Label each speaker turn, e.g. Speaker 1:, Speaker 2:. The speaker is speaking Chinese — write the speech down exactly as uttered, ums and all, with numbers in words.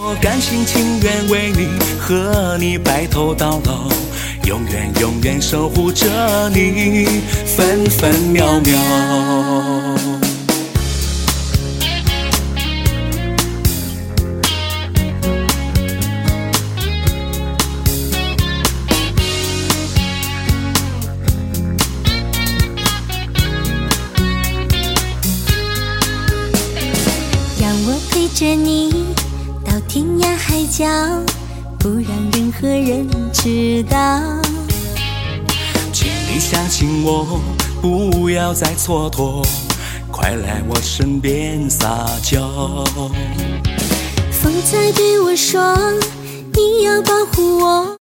Speaker 1: 我甘心情愿为你和你白头到老，永远永远守护着你分分秒秒。
Speaker 2: 让我陪着你到天涯海角，不让任何人知道。
Speaker 1: 请你相信我，不要再蹉跎，快来我身边撒娇。
Speaker 2: 风在对我说，你要保护我，